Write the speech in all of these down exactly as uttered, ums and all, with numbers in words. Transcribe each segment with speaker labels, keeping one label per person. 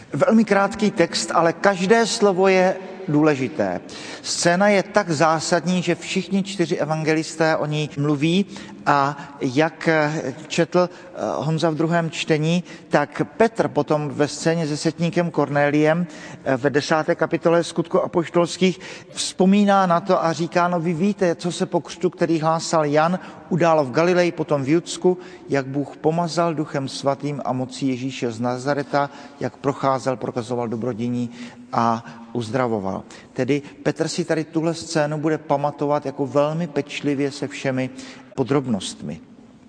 Speaker 1: Velmi krátký text, ale každé slovo je důležité. Scéna je tak zásadní, že všichni čtyři evangelisté o ní mluví a jak četl Honza v druhém čtení, tak Petr potom ve scéně se setníkem Kornéliem ve desáté kapitole Skutku apoštolských vzpomíná na to a říká, no vy víte, co se po křtu, který hlásal Jan, událo v Galileji, potom v Judsku, jak Bůh pomazal duchem svatým a mocí Ježíše z Nazareta, jak procházel, prokazoval dobrodění a uzdravoval. Tedy Petr si tady tuhle scénu bude pamatovat jako velmi pečlivě se všemi podrobnostmi.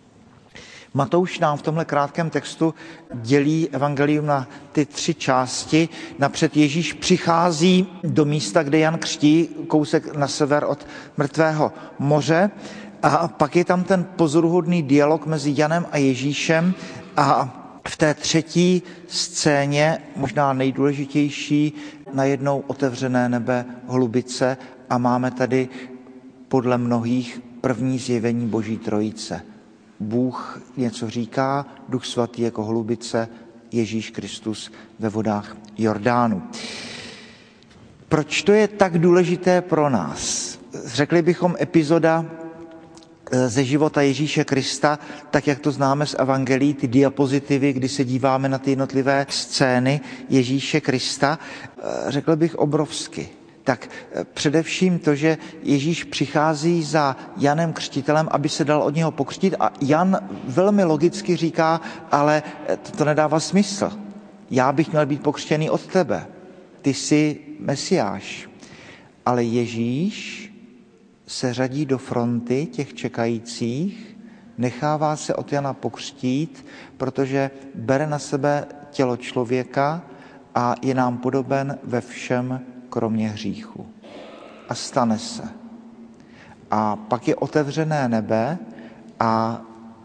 Speaker 1: Matouš nám v tomhle krátkém textu dělí evangelium na ty tři části. Napřed Ježíš přichází do místa, kde Jan křtí, kousek na sever od Mrtvého moře, a pak je tam ten pozoruhodný dialog mezi Janem a Ježíšem a v té třetí scéně, možná nejdůležitější, najednou otevřené nebe, holubice a máme tady podle mnohých první zjevení Boží trojice. Bůh něco říká, Duch svatý jako holubice, Ježíš Kristus ve vodách Jordánu. Proč to je tak důležité pro nás? Řekli bychom epizoda ze života Ježíše Krista, tak jak to známe z evangelií, ty diapozitivy, kdy se díváme na ty jednotlivé scény Ježíše Krista, řekl bych obrovsky. Tak především to, že Ježíš přichází za Janem Křtitelem, aby se dal od něho pokřtít a Jan velmi logicky říká, ale to, to nedává smysl. Já bych měl být pokřtěný od tebe. Ty jsi Mesiáš. Ale Ježíš se řadí do fronty těch čekajících, nechává se od Jana pokřtít, protože bere na sebe tělo člověka a je nám podoben ve všem, kromě hříchu. A stane se. A pak je otevřené nebe a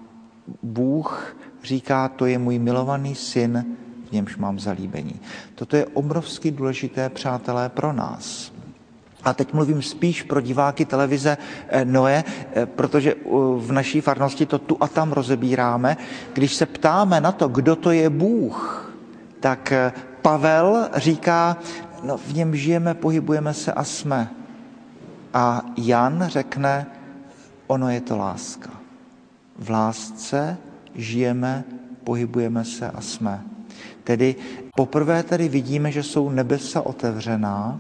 Speaker 1: Bůh říká, to je můj milovaný syn, v němž mám zalíbení. Toto je obrovsky důležité, přátelé, pro nás. A teď mluvím spíš pro diváky televize Noe, protože v naší farnosti to tu a tam rozebíráme. Když se ptáme na to, kdo to je Bůh, tak Pavel říká, no v něm žijeme, pohybujeme se a jsme. A Jan řekne, ono je to láska. V lásce žijeme, pohybujeme se a jsme. Tedy poprvé tady vidíme, že jsou nebesa otevřená,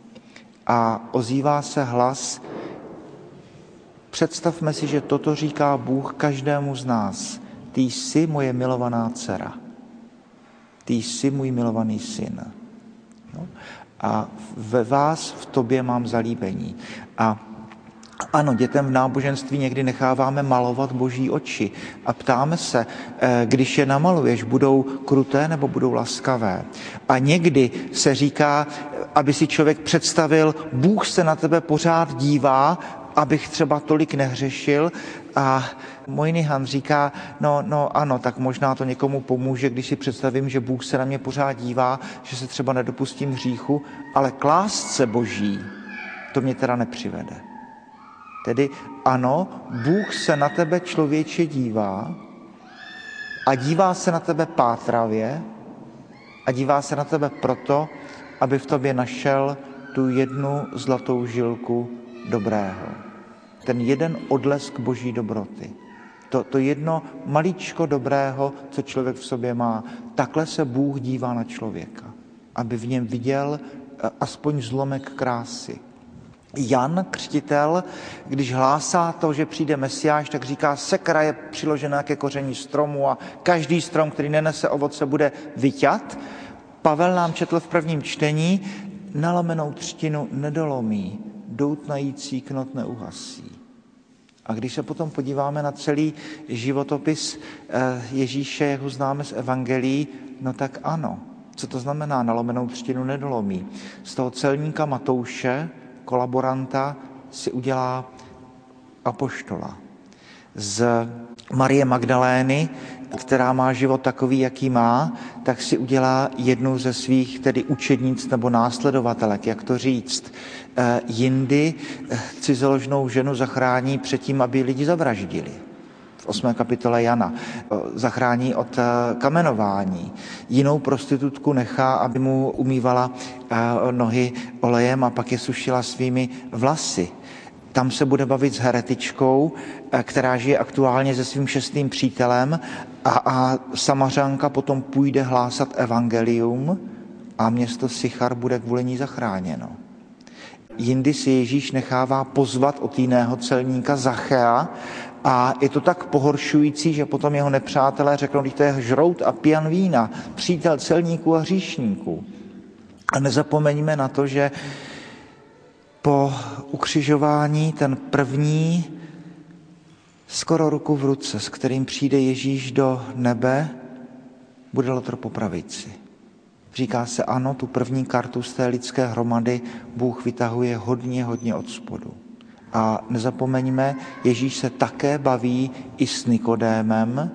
Speaker 1: a ozývá se hlas, představme si, že toto říká Bůh každému z nás. Ty jsi moje milovaná dcera. Ty jsi můj milovaný syn. No? A ve vás, v tobě mám zalíbení. A ano, dětem v náboženství někdy necháváme malovat Boží oči a ptáme se, když je namaluješ, budou kruté nebo budou laskavé. A někdy se říká, aby si člověk představil, Bůh se na tebe pořád dívá, abych třeba tolik nehřešil. A Moynihan říká, no, no ano, tak možná to někomu pomůže, když si představím, že Bůh se na mě pořád dívá, že se třeba nedopustím hříchu, ale k lásce Boží to mě teda nepřivede. Tedy ano, Bůh se na tebe člověče dívá a dívá se na tebe pátravě a dívá se na tebe proto, aby v tobě našel tu jednu zlatou žilku dobrého. Ten jeden odlesk Boží dobroty. To, to jedno maličko dobrého, co člověk v sobě má. Takhle se Bůh dívá na člověka, aby v něm viděl aspoň zlomek krásy. Jan Křtitel, když hlásá to, že přijde Mesiáš, tak říká, sekra je přiložená ke koření stromu a každý strom, který nenese ovoce, bude vyťat. Pavel nám četl v prvním čtení, nalomenou třtinu nedolomí, doutnající knot neuhasí. A když se potom podíváme na celý životopis Ježíše, jak ho známe z evangelií, no tak ano. Co to znamená nalomenou třtinu nedolomí? Z toho celníka Matouše, kolaboranta, si udělá apoštola. Z Marie Magdalény, která má život takový, jaký má, tak si udělá jednu ze svých tedy učednic nebo následovatelek, jak to říct. E, jindy cizoložnou ženu zachrání před tím, aby lidi zavraždili. V osmé kapitole Jana. Zachrání od kamenování. Jinou prostitutku nechá, aby mu umývala nohy olejem a pak je sušila svými vlasy. Tam se bude bavit s heretičkou, která žije aktuálně se svým šestým přítelem a, a Samařanka potom půjde hlásat evangelium a město Sychar bude kvůli ní zachráněno. Jindy si Ježíš nechává pozvat od jiného celníka Zachea a je to tak pohoršující, že potom jeho nepřátelé řeknou, že to je žrout a pijan vína, přítel celníků a hříšníků. A nezapomeňme na to, že po ukřižování ten první skoro ruku v ruce, s kterým přijde Ježíš do nebe, bude lotr po pravici. Říká se ano, tu první kartu z té lidské hromady Bůh vytahuje hodně, hodně od spodu. A nezapomeňme, Ježíš se také baví i s Nikodémem,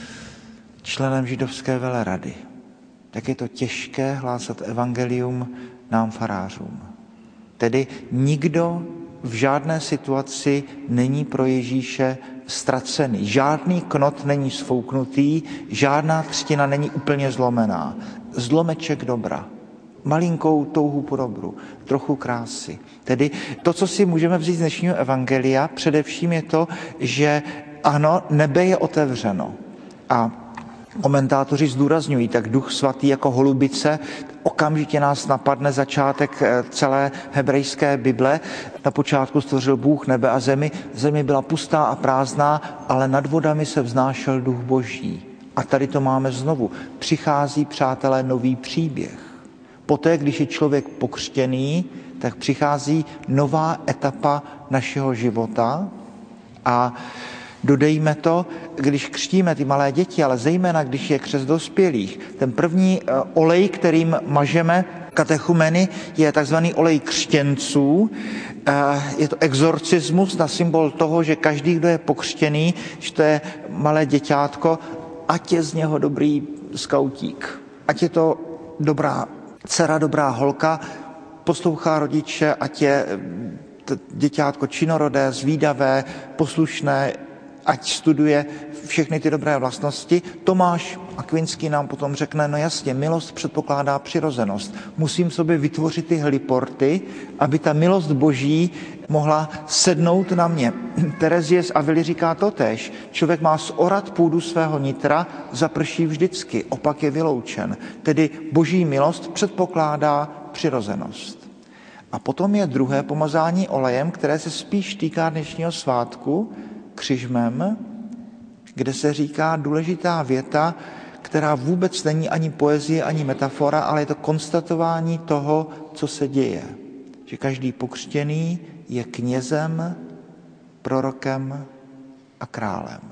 Speaker 1: členem židovské velerady. Tak je to těžké hlásat evangelium nám farářům. Tedy nikdo v žádné situaci není pro Ježíše ztracený. Žádný knot není sfouknutý, žádná třtina není úplně zlomená. Zlomeček dobra, malinkou touhu po dobru, trochu krásy. Tedy to, co si můžeme vzít z dnešního evangelia, především je to, že ano, nebe je otevřeno. A komentátoři zdůrazňují, tak Duch Svatý jako holubice, okamžitě nás napadne začátek celé hebrejské Bible. Na počátku stvořil Bůh nebe a zemi. Země byla pustá a prázdná, ale nad vodami se vznášel Duch Boží. A tady to máme znovu. Přichází, přátelé, nový příběh. Poté, když je člověk pokřtěný, tak přichází nová etapa našeho života a dodejme to, když křtíme ty malé děti, ale zejména, když je křest dospělých. Ten první olej, kterým mažeme katechumeny, je takzvaný olej křtěnců. Je to exorcismus na symbol toho, že každý, kdo je pokřtěný, že to je malé děťátko, ať je z něho dobrý skautík, ať je to dobrá dcera, dobrá holka, poslouchá rodiče, ať je děťátko činorodé, zvídavé, poslušné, ať studuje všechny ty dobré vlastnosti. Tomáš Akvinský nám potom řekne, no jasně, milost předpokládá přirozenost. Musím sobě vytvořit ty heliporty, aby ta milost Boží mohla sednout na mě. Terezie z Avily říká totéž. Člověk má zorat půdu svého nitra, zaprší vždycky, opak je vyloučen. Tedy Boží milost předpokládá přirozenost. A potom je druhé pomazání olejem, které se spíš týká dnešního svátku, křižmem, kde se říká důležitá věta, která vůbec není ani poezie, ani metafora, ale je to konstatování toho, co se děje. Že každý pokřtěný je knězem, prorokem a králem.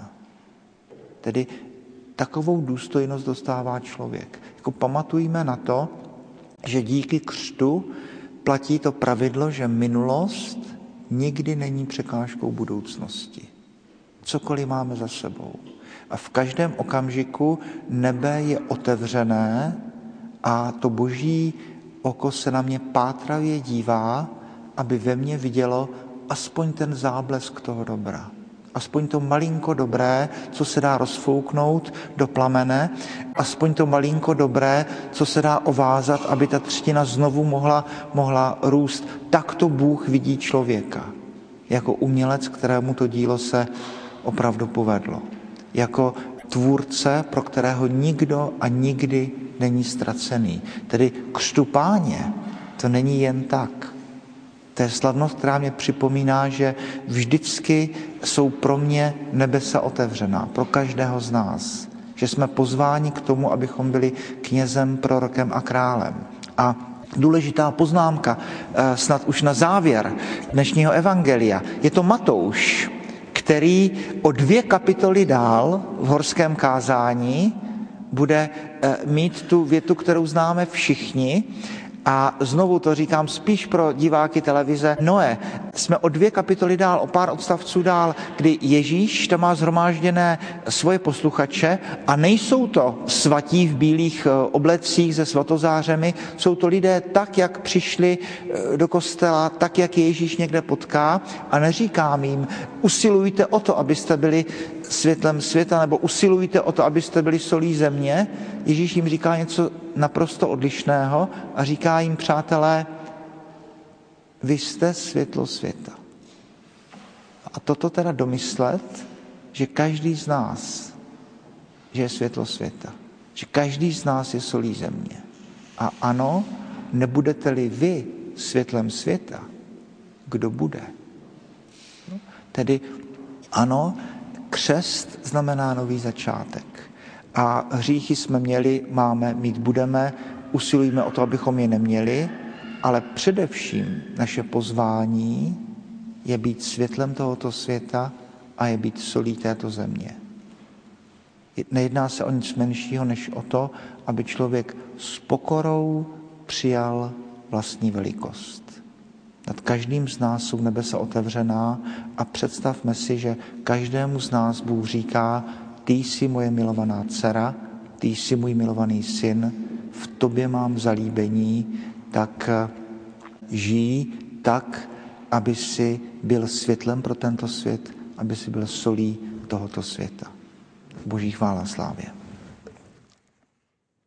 Speaker 1: Tedy takovou důstojnost dostává člověk. Jako pamatujme na to, že díky křtu platí to pravidlo, že minulost nikdy není překážkou budoucnosti. Cokoliv máme za sebou. A v každém okamžiku nebe je otevřené a to Boží oko se na mě pátravě dívá, aby ve mně vidělo aspoň ten záblesk toho dobra. Aspoň to malinko dobré, co se dá rozfouknout do plamene, aspoň to malinko dobré, co se dá ovázat, aby ta třtina znovu mohla, mohla růst. Tak to Bůh vidí člověka. Jako umělec, kterému to dílo se opravdu povedlo. Jako tvůrce, pro kterého nikdo a nikdy není ztracený. Tedy křtu Páně, to není jen tak. To je slavnost, která mě připomíná, že vždycky jsou pro mě nebesa otevřená, pro každého z nás. Že jsme pozváni k tomu, abychom byli knězem, prorokem a králem. A důležitá poznámka, snad už na závěr dnešního evangelia, je to Matouš, který o dvě kapitoly dál v horském kázání bude mít tu větu, kterou známe všichni. A znovu to říkám spíš pro diváky televize. Noé, jsme o dvě kapitoly dál, o pár odstavců dál, kdy Ježíš tam má zhromážděné svoje posluchače a nejsou to svatí v bílých oblecích se svatozářemi, jsou to lidé tak, jak přišli do kostela, tak, jak je Ježíš někde potká a neříkám jim, usilujte o to, abyste byli světlem světa, nebo usilujte o to, abyste byli solí země. Ježíš jim říká něco naprosto odlišného a říká jim, přátelé, vy jste světlo světa. A toto teda domyslet, že každý z nás, že je světlo světa, že každý z nás je solí země. A ano, nebudete-li vy světlem světa, kdo bude? Tedy ano, křest znamená nový začátek. A hříchy jsme měli, máme, mít budeme, usilujeme o to, abychom je neměli, ale především naše pozvání je být světlem tohoto světa a je být solí této země. Nejedná se o nic menšího, než o to, aby člověk s pokorou přijal vlastní velikost. Nad každým z nás jsou nebesa otevřená a představme si, že každému z nás Bůh říká, ty jsi moje milovaná dcera, ty jsi můj milovaný syn, v tobě mám zalíbení, tak žij tak, aby si byl světlem pro tento svět, aby si byl solí tohoto světa. Boží chvála slávě.